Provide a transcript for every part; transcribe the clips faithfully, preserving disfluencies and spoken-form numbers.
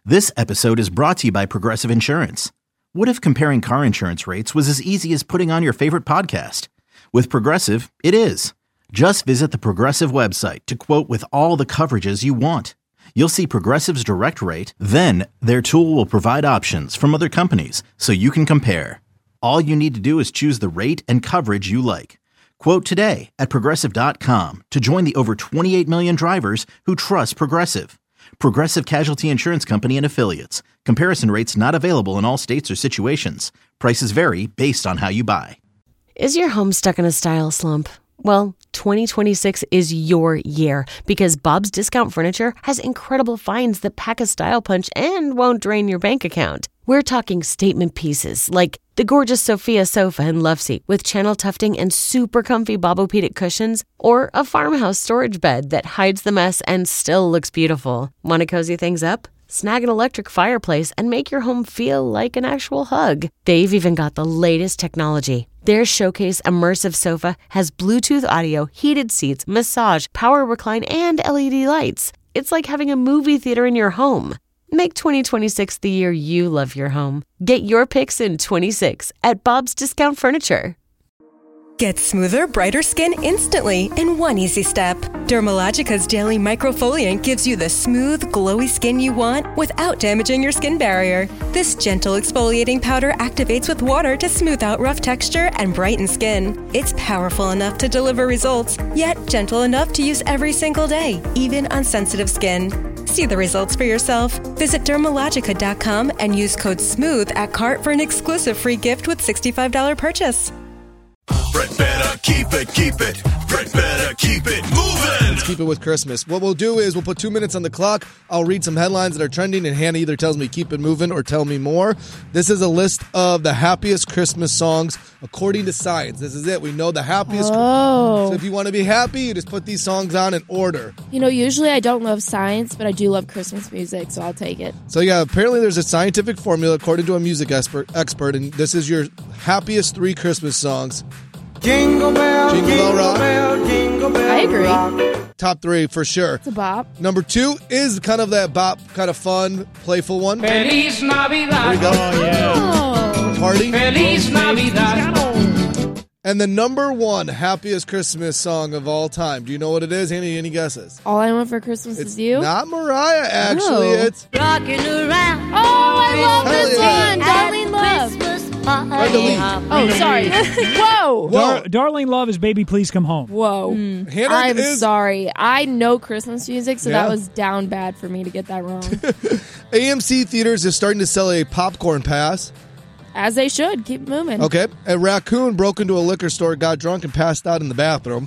This episode is brought to you by Progressive Insurance. What if comparing car insurance rates was as easy as putting on your favorite podcast? With Progressive, it is. Just visit the Progressive website to quote with all the coverages you want. You'll see Progressive's direct rate, then their tool will provide options from other companies so you can compare. All you need to do is choose the rate and coverage you like. Quote today at progressive dot com to join the over twenty-eight million drivers who trust Progressive. Progressive Casualty Insurance Company and Affiliates. Comparison rates not available in all states or situations. Prices vary based on how you buy. Is your home stuck in a style slump? Well, twenty twenty-six is your year because Bob's Discount Furniture has incredible finds that pack a style punch and won't drain your bank account. We're talking statement pieces like the gorgeous Sophia sofa and love seat with channel tufting and super comfy Bobopedic cushions, or a farmhouse storage bed that hides the mess and still looks beautiful. Want to cozy things up? Snag an electric fireplace and make your home feel like an actual hug. They've even got the latest technology. Their Showcase Immersive Sofa has Bluetooth audio, heated seats, massage, power recline, and L E D lights. It's like having a movie theater in your home. Make twenty twenty-six the year you love your home. Get your picks in twenty-six at Bob's Discount Furniture. Get smoother, brighter skin instantly in one easy step. Dermalogica's Daily Microfoliant gives you the smooth, glowy skin you want without damaging your skin barrier. This gentle exfoliating powder activates with water to smooth out rough texture and brighten skin. It's powerful enough to deliver results, yet gentle enough to use every single day, even on sensitive skin. See the results for yourself. Visit dermalogica dot com and use code SMOOTH at cart for an exclusive free gift with sixty-five dollars purchase. Brett better keep it, keep it. Brett better keep it moving. Let's keep it with Christmas. What we'll do is we'll put two minutes on the clock. I'll read some headlines that are trending, and Hannah either tells me keep it moving or tell me more. This is a list of the happiest Christmas songs according to science. This is it. We know the happiest. Oh. So if you want to be happy, you just put these songs on in order. You know, usually I don't love science, but I do love Christmas music, so I'll take it. So yeah, apparently there's a scientific formula according to a music expert, expert and this is your happiest three Christmas songs. Jingle bell, Jingle Bell Rock. bell, jingle bell I agree. rock. Top three for sure. It's a bop. Number two is kind of that bop, kind of fun, playful one. There Feliz Navidad. we go. Oh. Party. Feliz Navidad. And the number one happiest Christmas song of all time. Do you know what it is? Any any guesses? All I Want for Christmas It's is You. not Mariah, actually. No. It's Rocking around. Oh, I love Hell this yeah. one. Darlene Love. Christmas Darlene. party. Oh, sorry. Whoa. Whoa. Dar- Darlene Love is Baby Please Come Home. Whoa. Hannah I'm is sorry. I know Christmas music, so Yeah. that was down bad for me to get that wrong. A M C Theaters is starting to sell a popcorn pass. As they should. Keep moving. Okay. A raccoon broke into a liquor store, got drunk, and passed out in the bathroom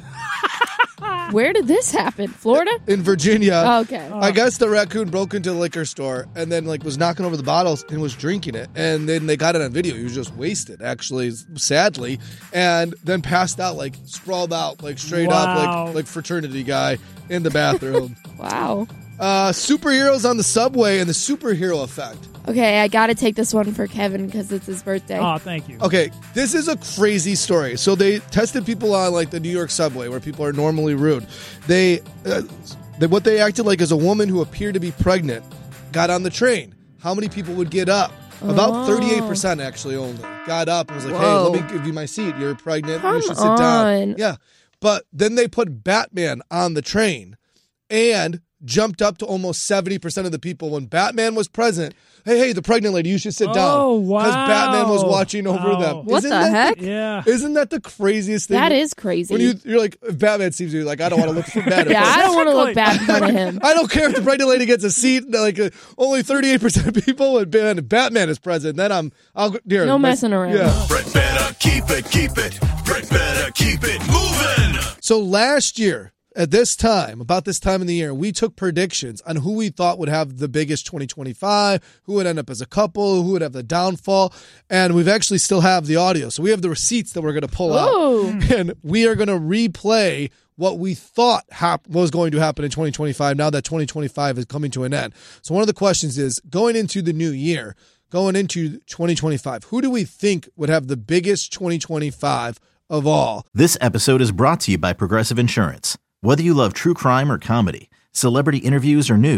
Where did this happen? Florida? in Virginia. Oh, okay. I guess the raccoon broke into the liquor store and then like was knocking over the bottles and was drinking it. And then they got it on video. He was just wasted, actually, sadly, and then passed out, like sprawled out, like straight up, Wow. like like fraternity guy in the bathroom. Wow. uh, superheroes on the subway and the superhero effect. Okay, I got to take this one for Kevin because it's his birthday. Oh, thank you. Okay, this is a crazy story. So they tested people on like the New York subway where people are normally rude. They, uh, they what they acted like is a woman who appeared to be pregnant got on the train. How many people would get up? About Oh. thirty-eight percent actually only got up and was like, Whoa. hey, let me give you my seat. You're pregnant. Come you should sit on. down. Yeah. But then they put Batman on the train and jumped up to almost seventy percent of the people when Batman was present. Hey, hey, the pregnant lady, you should sit down. Oh, wow. Because Batman was watching over Wow. them. What Isn't the that heck? Yeah. Isn't that the craziest thing? That is crazy. When you, you're like, if Batman sees you, you're like, I don't want to look for bad. yeah, I don't want to look Exactly. bad in front of him. I don't care if the pregnant lady gets a seat. Like uh, only thirty-eight percent of people, and Ben- Batman is present. Then I'm, I'll go. Here, No my- messing around. Yeah. Brett better keep it, keep it. Brett better keep it moving. So last year, at this time, about this time in the year, we took predictions on who we thought would have the biggest twenty twenty-five, who would end up as a couple, who would have the downfall, and we've actually still have the audio. So we have the receipts that we're going to pull Ooh. out, and we are going to replay what we thought hap- was going to happen in twenty twenty-five now that twenty twenty-five is coming to an end. So one of the questions is, going into the new year, going into twenty twenty-five, who do we think would have the biggest twenty twenty-five of all? This episode is brought to you by Progressive Insurance. Whether you love true crime or comedy, celebrity interviews or news,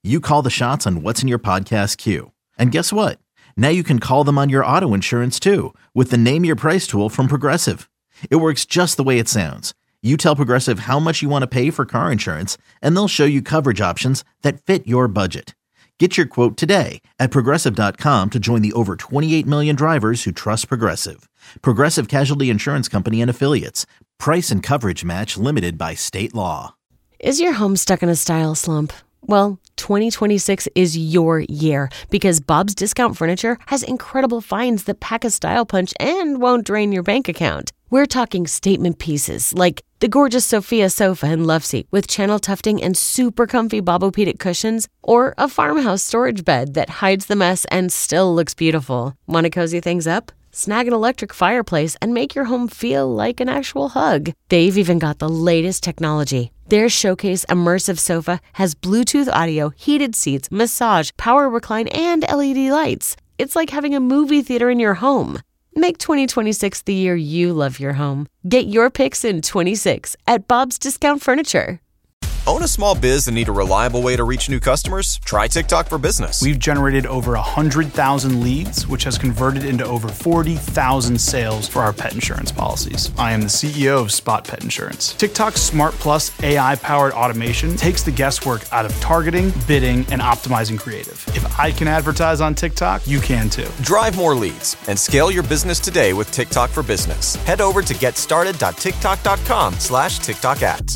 You call the shots on what's in your podcast queue. And guess what? Now you can call them on your auto insurance too with the Name Your Price tool from Progressive. It works just the way it sounds. You tell Progressive how much you want to pay for car insurance, and they'll show you coverage options that fit your budget. Get your quote today at Progressive dot com to join the over twenty-eight million drivers who trust Progressive. Progressive Casualty Insurance Company and Affiliates. Price and coverage match limited by state law. Is your home stuck in a style slump? Well, twenty twenty-six is your year because Bob's Discount Furniture has incredible finds that pack a style punch and won't drain your bank account. We're talking statement pieces like the gorgeous Sophia sofa and love seat with channel tufting and super comfy Bobopedic cushions, or a farmhouse storage bed that hides the mess and still looks beautiful. Want to cozy things up? Snag an electric fireplace and make your home feel like an actual hug. They've even got the latest technology. Their Showcase Immersive Sofa has Bluetooth audio, heated seats, massage, power recline, and L E D lights. It's like having a movie theater in your home. Make twenty twenty-six the year you love your home. Get your picks in twenty-six at Bob's Discount Furniture. Own a small biz and need a reliable way to reach new customers? Try TikTok for Business. We've generated over one hundred thousand leads, which has converted into over forty thousand sales for our pet insurance policies. I am the C E O of Spot Pet Insurance. TikTok's Smart Plus A I-powered automation takes the guesswork out of targeting, bidding, and optimizing creative. If I can advertise on TikTok, you can too. Drive more leads and scale your business today with TikTok for Business. Head over to getstarted.tiktok.com slash TikTok ads.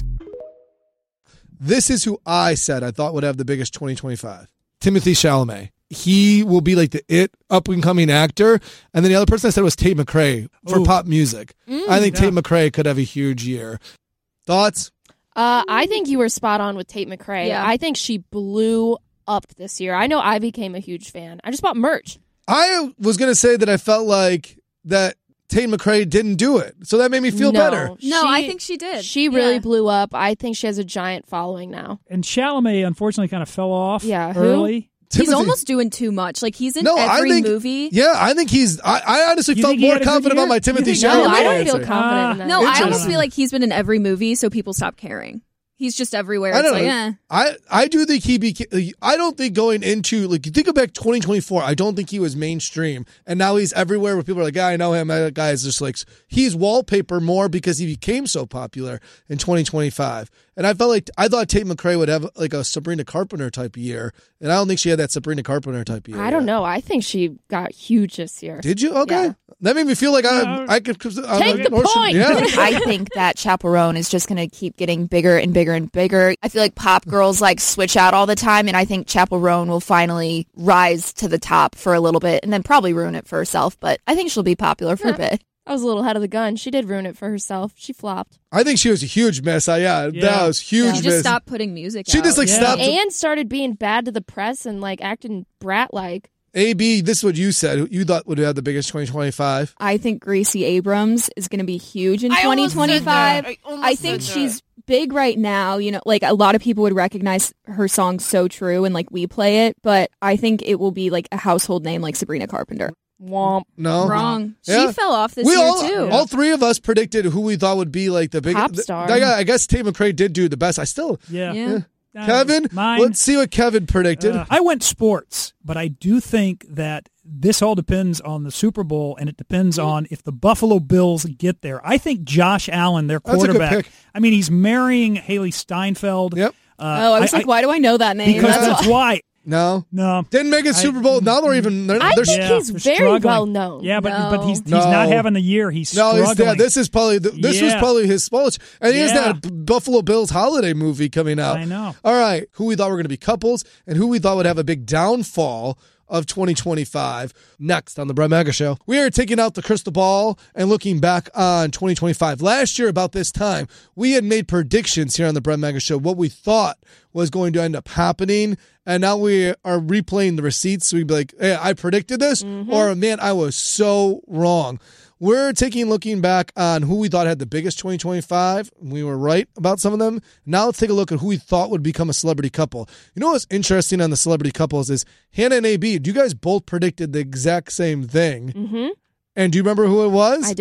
This is who I said I thought would have the biggest twenty twenty-five. Timothée Chalamet. He will be like the it up-and-coming actor. And then the other person I said was Tate McRae for Ooh. pop music. Mm, I think yeah. Tate McRae could have a huge year. Thoughts? Uh, I think you were spot on with Tate McRae. Yeah. I think she blew up this year. I know I became a huge fan. I just bought merch. I was going to say that I felt like that Tate McRae didn't do it. So that made me feel No, better. No, she- I think she did. She really Yeah. blew up. I think she has a giant following now. And Chalamet, unfortunately, kind of fell off Yeah, who? early. He's Timothy- almost doing too much. Like, he's in No, I every think- movie. Yeah, I think he's. I, I honestly You felt think he more had a good confident year? about my You Timothy think- Chalamet. No, I don't feel answer. confident in that. No, I almost Interesting. feel like he's been in every movie, so people stop caring. He's just everywhere. I It's don't like, know. eh. I, I do think he became. I don't think going into like you think back twenty twenty-four. I don't think he was mainstream, and now he's everywhere. Where people are like, "Yeah, I know him." That guy is just like he's wallpaper more because he became so popular in twenty twenty-five. And I felt like I thought Tate McRae would have like a Sabrina Carpenter type of year, and I don't think she had that Sabrina Carpenter type of year. I don't yet. know. I think she got huge this year. Did you? Okay, Yeah. that made me feel like I No. I could I'm Take like, the or should- point. Yeah. I think that Chaperone is just going to keep getting bigger and bigger and bigger. I feel like pop girls like switch out all the time, and I think Chaperone will finally rise to the top for a little bit and then probably ruin it for herself, but I think she'll be popular for a bit. I was a little ahead of the gun. She did ruin it for herself. She flopped. I think she was a huge mess. I, yeah, Yeah. that was huge. Yeah. She miss. just stopped putting music She out. just like Yeah. stopped. And started being bad to the press and like acting brat-like. A B, this is what you said. You thought would have the biggest twenty twenty-five. I think Gracie Abrams is going to be huge in I twenty almost said twenty-five. that. I almost I think said she's big right now. You know, like a lot of people would recognize her song "So True" and like we play it, but I think it will be like a household name like Sabrina Carpenter. Womp. No, Wrong. Yeah. She fell off this we year all, too. all three of us predicted who we thought would be like the biggest Pop star. I, I guess Tate McRae did do the best. I still, Yeah. Yeah. Uh, Kevin. Mine. Let's see what Kevin predicted. Uh, I went sports, but I do think that this all depends on the Super Bowl, and it depends on if the Buffalo Bills get there. I think Josh Allen, their That's a good quarterback, pick. I mean, he's marrying Haley Steinfeld. Yep. Uh, oh, I was like, why do I know that name? Because That's that's why. why. No, No. didn't make it I- Super Bowl. Now they're even. They're, I they're think Yeah, he's they're very struggling. well known. Yeah, but but he's he's No. not having the year. He's no, struggling. he's, yeah, this is probably the, this was Yeah. probably his smallest, and he has Yeah. that B- Buffalo Bills holiday movie coming out. I know. All right, who we thought were going to be couples, and who we thought would have a big downfall of twenty twenty-five. Next on the Brett Maga Show, we are taking out the crystal ball and looking back on twenty twenty-five. Last year, about this time, we had made predictions here on the Brett Maga Show, what we thought was going to end up happening, and now we are replaying the receipts. So we'd be like, hey, I predicted this, or man, I was so wrong. We're taking looking back on who we thought had the biggest twenty twenty-five. We were right about some of them. Now let's take a look at who we thought would become a celebrity couple. You know what's interesting on the celebrity couples is Hannah and A B, you guys both predicted the exact same thing. Mm-hmm. And do you remember who it was? I do.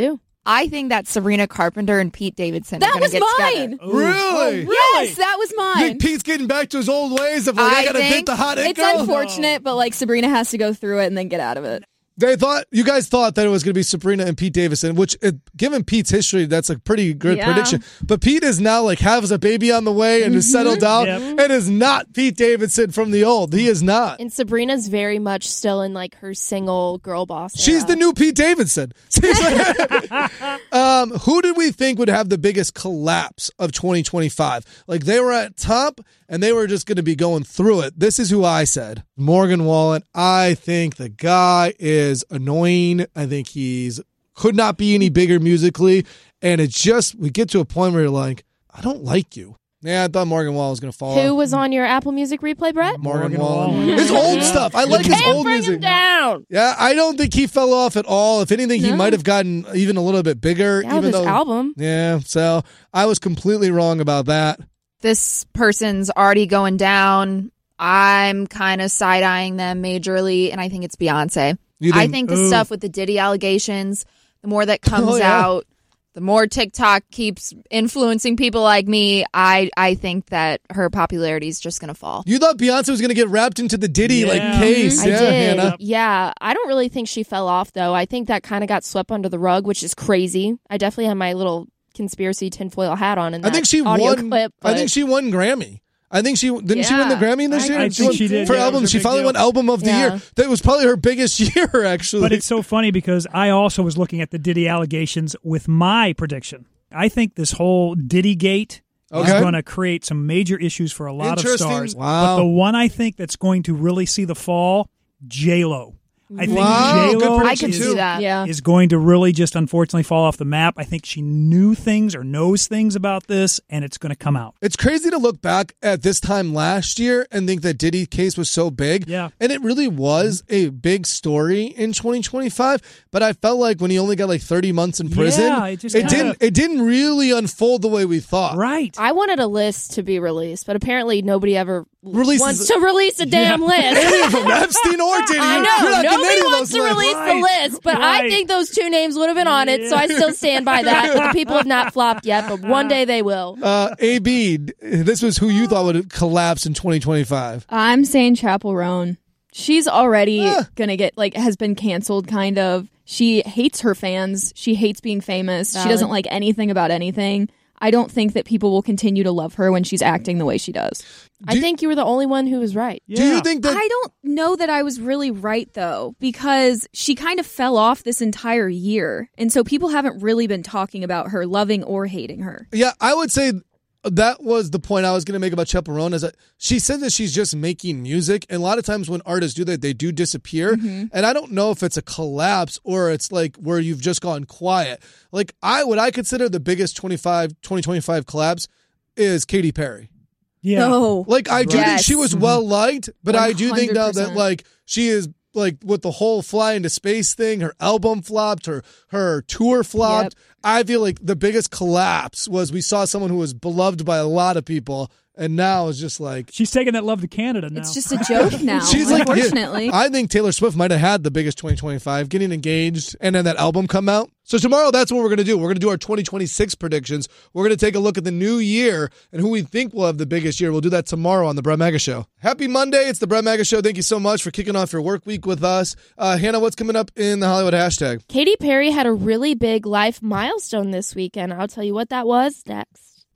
I think that Sabrina Carpenter and Pete Davidson That are going was to get mine. together. Ooh, really? Yes, that was You mine. think Pete's getting back to his old ways of like, I, I gotta think date the hot it It's girl? unfortunate, but like Sabrina has to go through it and then get out of it. They thought, you guys thought that it was going to be Sabrina and Pete Davidson, which, it, given Pete's history, that's a pretty good Yeah. prediction. But Pete is now like has a baby on the way and is settled down Yep. and is not Pete Davidson from the old. He is not. And Sabrina's very much still in like her single girl boss era. She's the new Pete Davidson. She's like- um, who did we think would have the biggest collapse of twenty twenty-five? Like they were at top and they were just going to be going through it. This is who I said. Morgan Wallen. I think the guy is annoying. I think he's could not be any bigger musically. And it's just, we get to a point where you're like, I don't like you. Yeah, I thought Morgan Wallen was going to fall Who off. was on your Apple Music replay, Brett? Morgan, Morgan Wallen. Wallen. It's old stuff. I like his Can't old bring music. him down. Yeah, I don't think he fell off at all. If anything, he No. might have gotten even a little bit bigger. Yeah, even with his though, album. Yeah, so I was completely wrong about that. This person's already going down. I'm kind of side-eyeing them majorly, and I think it's Beyonce. You I think- think the Ooh. stuff with the Diddy allegations, the more that comes Oh, yeah. out, the more TikTok keeps influencing people like me, I, I think that her popularity is just going to fall. You thought Beyonce was going to get wrapped into the Diddy like Yeah. case, I yeah, did. Hannah. Yeah, I don't really think she fell off though. I think that kind of got swept under the rug, which is crazy. I definitely have my little conspiracy tinfoil hat on in that I think she audio won. clip. I but- think she won Grammy. I think she didn't she win the Yeah. Grammy this I year? I think won she did. for Yeah, it was album. a She big finally deal. won album of the Yeah. year. That was probably her biggest year, actually. But it's so funny because I also was looking at the Diddy allegations with my prediction. I think this whole Diddy gate Okay. is going to create some major issues for a lot of Interesting. stars. Wow. But the one I think that's going to really see the fall, J-Lo. I think Wow, good J-Lo I can prediction, is, see that. Yeah. is going to really just unfortunately fall off the map. I think she knew things or knows things about this, and it's going to come out. It's crazy to look back at this time last year and think that Diddy case was so big. Yeah. And it really was a big story in twenty twenty-five. But I felt like when he only got like thirty months in prison, Yeah, it just it kinda- didn't it didn't really unfold the way we thought. Right. I wanted a list to be released, but apparently nobody ever Releases- wants to release a damn Yeah. list. Any from Epstein or Diddy. I You're know. not getting Nobody any of wants those to lists. release Right. the list, but I Right. think those two names would have been on it, so I still stand by that. But the people have not flopped yet, but one day they will. Uh, A B, this was who you thought would collapse in twenty twenty-five. I'm saying Chappell Roan. She's already Ah. gonna get like has been canceled kind of. She hates her fans. She hates being famous. She Valid. doesn't like anything about anything. I don't think that people will continue to love her when she's acting the way she does. I think you were the only one who was right. Do you think that I don't know that I was really right though, because she kind of fell off this entire year. And so people haven't really been talking about her loving or hating her. Yeah, I would say that was the point I was going to make about Chaperone is that she said that she's just making music. And a lot of times when artists do that, they do disappear. Mm-hmm. And I don't know if it's a collapse or it's like where you've just gone quiet. Like I what I consider the biggest twenty-five, twenty twenty-five collapse is Katy Perry. Yeah. No. Like I do think Yes. she was well liked, but I do think now that one hundred percent. like she is like with the whole fly into space thing, her album flopped, her her tour flopped. I feel like the biggest collapse was we saw someone who was beloved by a lot of people, and now is just like She's taking that love to Canada now. It's just a joke now, she's like. unfortunately. I think Taylor Swift might have had the biggest twenty twenty-five, getting engaged, and then that album come out. So tomorrow, that's what we're going to do. We're going to do our twenty twenty-six predictions. We're going to take a look at the new year and who we think will have the biggest year. We'll do that tomorrow on the Brett Maga Show. Happy Monday. It's the Brett Maga Show. Thank you so much for kicking off your work week with us. Uh, Hannah, what's coming up in the Hollywood hashtag? Katy Perry had a really big life milestone this weekend. I'll tell you what that was next.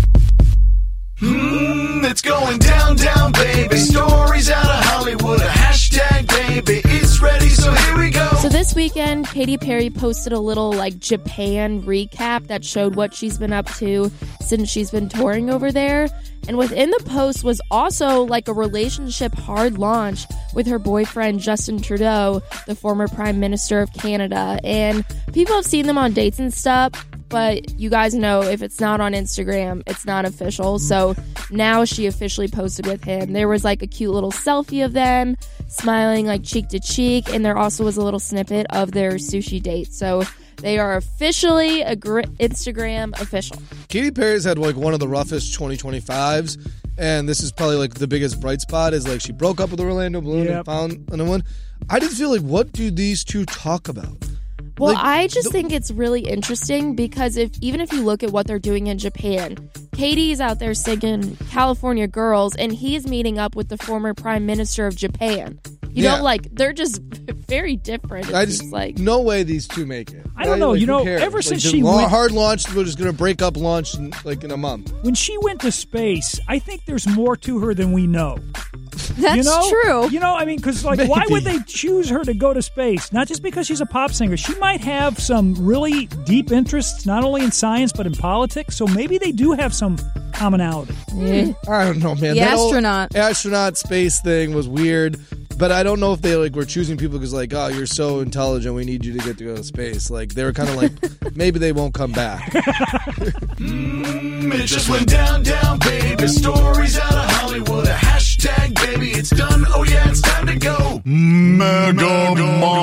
Mm, it's going down, down, baby. Stories out of Hollywood. A hashtag, baby. It's ready, so here we go. So this weekend, Katy Perry posted a little like Japan recap that showed what she's been up to since she's been touring over there. And within the post was also like a relationship hard launch with her boyfriend, Justin Trudeau, the former Prime Minister of Canada. And people have seen them on dates and stuff, but you guys know if it's not on Instagram, it's not official. So now she officially posted with him. There was like a cute little selfie of them smiling like cheek to cheek. And there also was a little snippet of their sushi date. So they are officially a gr- Instagram official. Katy Perry's had like one of the roughest twenty twenty-fives, and this is probably like the biggest bright spot is like she broke up with Orlando Bloom Yep. and found another one. I just feel like, what do these two talk about? Well, Like, I just the- think it's really interesting because if even if you look at what they're doing in Japan, Katie's out there singing California Girls, and he's meeting up with the former prime minister of Japan. You Yeah. know, like they're just very different. It I seems just like no way these two make it. I don't know. Like, You who know, cares? ever Like, since the she la- went- hard launched, we're just gonna break up launch in, like in a month. When she went to space, I think there's more to her than we know. That's you know? true. You know, I mean, because like, why would they choose her to go to space? Not just because she's a pop singer. She might have some really deep interests, not only in science but in politics. So maybe they do have some commonality. I don't know, man. The That whole astronaut. astronaut space thing was weird, but I don't know if they like were choosing people because like, oh, you're so intelligent, we need you to get to go to space. Like they were kind of like, maybe they won't come back. Mm, it just went down, down, baby. Stories out of Hollywood. A hashtag, baby. It's done. Oh, yeah, it's time to go. Mega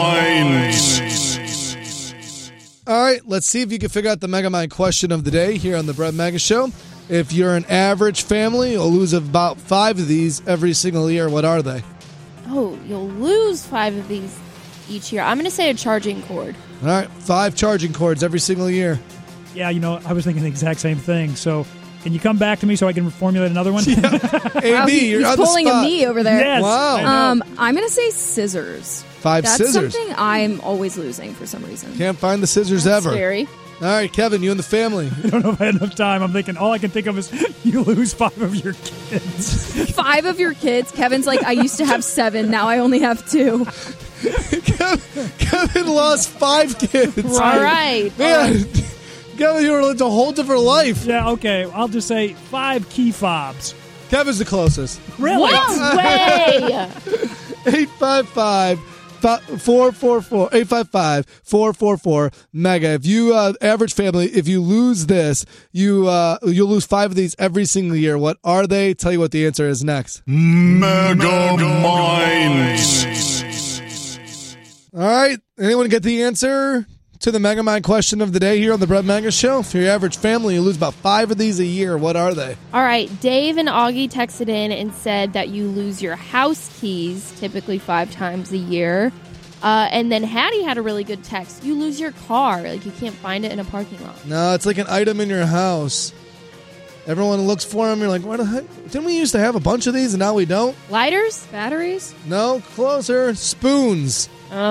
Minds. All right, let's see if you can figure out the Mega Mind question of the day here on the Brett Mega Show. If you're an average family, you'll lose about five of these every single year. What are they? oh, you'll lose five of these each year. I'm going to say a charging cord. All right, five charging cords every single year. Yeah, you know, I was thinking the exact same thing. So, can you come back to me so I can formulate another one? A Wow, B, he- you're he's on the pulling a spot. me over there. Yes. Wow. I know. Um, I'm gonna say scissors. Five That's scissors. something I'm always losing for some reason. Can't find the scissors That's ever. scary. All right, Kevin, you and the family. I don't know if I had enough time. I'm thinking all I can think of is you lose five of your kids. Five of your kids. Kevin's like, I used to have seven. Now I only have two. Kevin lost five kids. All right. Man, Kevin, you lived a whole different life. Yeah, okay. I'll just say five key fobs. Kevin's the closest. Really? No way. eight five five, four four four, eight five five, four four four, mega. If you, uh, average family, if you lose this, you, uh, you'll lose five of these every single year. What are they? Tell you what the answer is next. Mega Minds. All right. Anyone get the answer to the Mega Mind question of the day here on the Brett Mega Show? For your average family, you lose about five of these a year. What are they? All right, Dave and Augie texted in and said that you lose your house keys typically five times a year. Uh, and then Hattie had a really good text. You lose your car. Like, you can't find it in a parking lot. No, it's like an item in your house. Everyone looks for them. You're like, what the heck? Didn't we used to have a bunch of these and now we don't? Lighters? Batteries? No, closer. Spoons.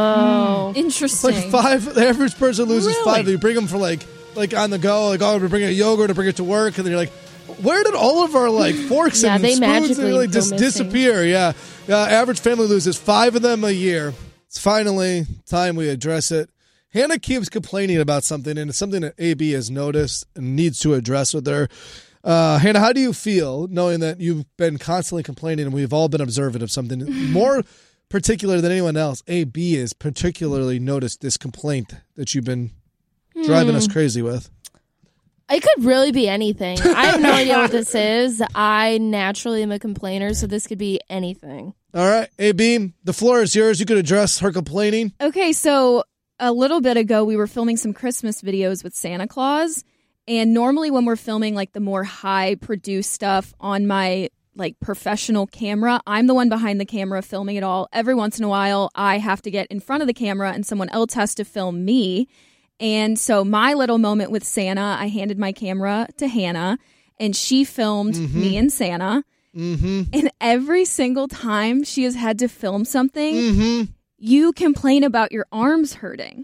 Oh. Interesting. It's like five. The average person loses Really? five. You bring them for like, like on the go. Like, oh, we bring a yogurt to bring it to work, and then you're like, where did all of our like forks Yeah, and they spoons magically and, like go just missing. disappear? Yeah, uh, average family loses five of them a year. It's finally time we address it. Hannah keeps complaining about something, and it's something that A B has noticed and needs to address with her. Uh, Hannah, how do you feel knowing that you've been constantly complaining, and we've all been observant of something more particular than anyone else? A B has particularly noticed this complaint that you've been driving us crazy with. It could really be anything. I have no idea what this is. I naturally am a complainer, so this could be anything. All right, A B, the floor is yours. You could address her complaining. Okay, so a little bit ago, we were filming some Christmas videos with Santa Claus. And normally when we're filming like the more high produced stuff on my like professional camera, I'm the one behind the camera filming it all. Every once in a while, I have to get in front of the camera and someone else has to film me. And so my little moment with Santa, I handed my camera to Hannah and she filmed Mm-hmm. me and Santa. Mm-hmm. And every single time she has had to film something, Mm-hmm. you complain about your arms hurting.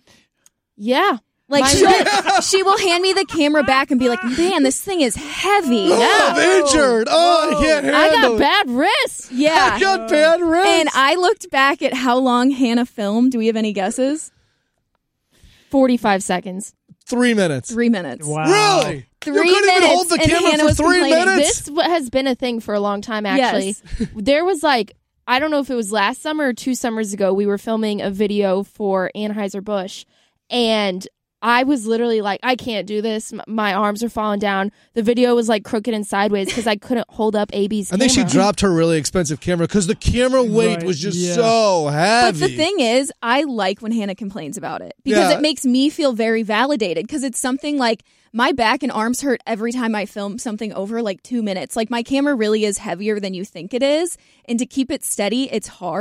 Yeah. Like Mine- she'll, she will hand me the camera back and be like, "Man, this thing is heavy." Oh, I'm injured. Oh, I can't handle I it. got bad wrists. Yeah. I got bad wrists. And I looked back at how long Hannah filmed. Do we have any guesses? forty-five seconds. Three minutes. Three minutes. Wow. Really? Three you couldn't minutes, even hold the and camera Hannah for was three complaining. minutes? This w- has been a thing for a long time, actually. Yes. There was like, I don't know if it was last summer or two summers ago, we were filming a video for Anheuser-Busch, and I was literally like, I can't do this. M- My arms are falling down. The video was like crooked and sideways because I couldn't hold up A B's I camera. think she dropped her really expensive camera because the camera weight Right, was just yeah. so heavy. But the thing is, I like when Hannah complains about it because Yeah. it makes me feel very validated because it's something like my back and arms hurt every time I film something over like two minutes. Like my camera really is heavier than you think it is. And to keep it steady, it's hard.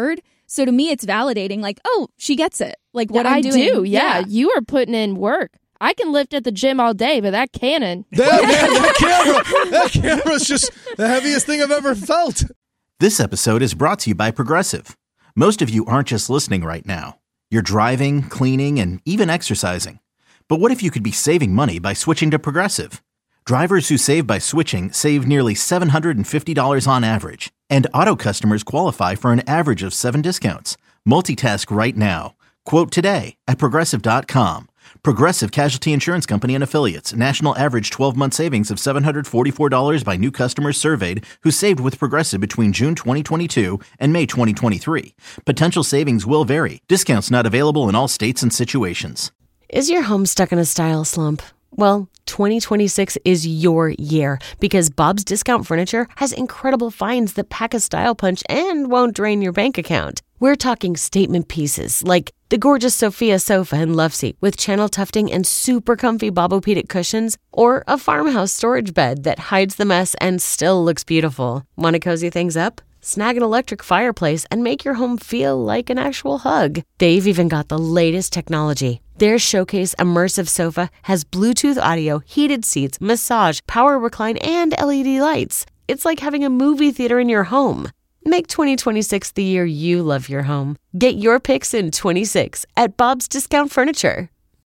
So to me, it's validating. Like, oh, she gets it. Like what Yeah, I'm I doing. do. Yeah. You are putting in work. I can lift at the gym all day, but that cannon. That, man, that camera, that camera's just the heaviest thing I've ever felt. This episode is brought to you by Progressive. Most of you aren't just listening right now. You're driving, cleaning, and even exercising. But what if you could be saving money by switching to Progressive? Drivers who save by switching save nearly seven hundred fifty dollars on average. And auto customers qualify for an average of seven discounts. Multitask right now. Quote today at Progressive dot com. Progressive Casualty Insurance Company and Affiliates. National average twelve-month savings of seven hundred forty-four dollars by new customers surveyed who saved with Progressive between June twenty twenty-two and May twenty twenty-three. Potential savings will vary. Discounts not available in all states and situations. Is your home stuck in a style slump? Well, twenty twenty-six is your year because Bob's Discount Furniture has incredible finds that pack a style punch and won't drain your bank account. We're talking statement pieces like the gorgeous Sophia sofa and love seat with channel tufting and super comfy Bobopedic cushions, or a farmhouse storage bed that hides the mess and still looks beautiful. Want to cozy things up? Snag an electric fireplace and make your home feel like an actual hug. They've even got the latest technology. Their Showcase Immersive Sofa has Bluetooth audio, heated seats, massage, power recline, and L E D lights. It's like having a movie theater in your home. Make twenty twenty-six the year you love your home. Get your picks in twenty-six at Bob's Discount Furniture.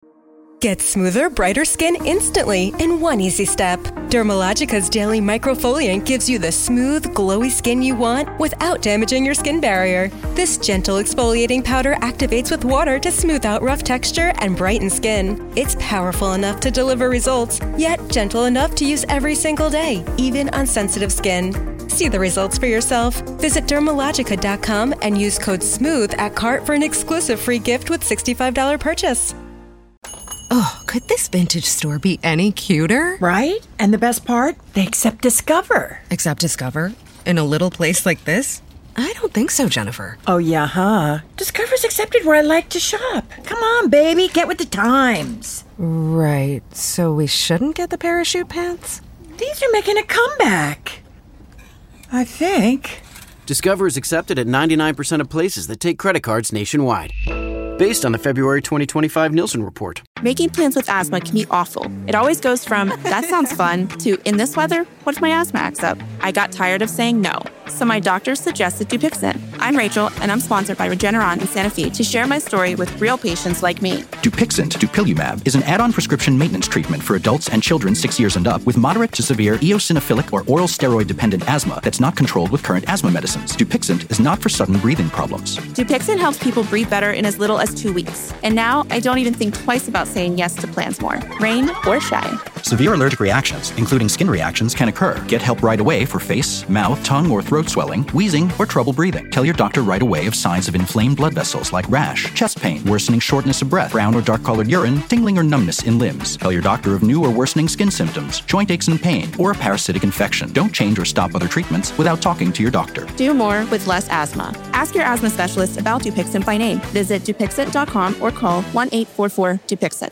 Get smoother, brighter skin instantly in one easy step. Dermalogica's Daily Microfoliant gives you the smooth, glowy skin you want without damaging your skin barrier. This gentle exfoliating powder activates with water to smooth out rough texture and brighten skin. It's powerful enough to deliver results, yet gentle enough to use every single day, even on sensitive skin. See the results for yourself. Visit Dermalogica dot com and use code SMOOTH at cart for an exclusive free gift with sixty-five dollars purchase. Oh, could this vintage store be any cuter? Right? And the best part? They accept Discover. Accept Discover? In a little place like this? I don't think so, Jennifer. Oh, yeah, huh? Discover's accepted where I like to shop. Come on, baby, get with the times. Right, so we shouldn't get the parachute pants? These are making a comeback. I think. Discover is accepted at ninety-nine percent of places that take credit cards nationwide. Based on the February twenty twenty-five Nielsen report. Making plans with asthma can be awful. It always goes from, that sounds fun, to, in this weather, what if my asthma acts up? I got tired of saying no, so my doctor suggested Dupixent. I'm Rachel, and I'm sponsored by Regeneron in Santa Fe to share my story with real patients like me. Dupixent, dupilumab, is an add-on prescription maintenance treatment for adults and children six years and up with moderate to severe eosinophilic or oral steroid-dependent asthma that's not controlled with current asthma medicines. Dupixent is not for sudden breathing problems. Dupixent helps people breathe better in as little as two weeks. And now I don't even think twice about saying yes to plans more, rain or shine. Severe allergic reactions, including skin reactions, can occur. Get help right away for face, mouth, tongue, or throat swelling, wheezing, or trouble breathing. Tell your doctor right away of signs of inflamed blood vessels like rash, chest pain, worsening shortness of breath, brown or dark-colored urine, tingling or numbness in limbs. Tell your doctor of new or worsening skin symptoms, joint aches and pain, or a parasitic infection. Don't change or stop other treatments without talking to your doctor. Do more with less asthma. Ask your asthma specialist about Dupixent by name. Visit Dupixent dot com or call one eight four four Dupixent.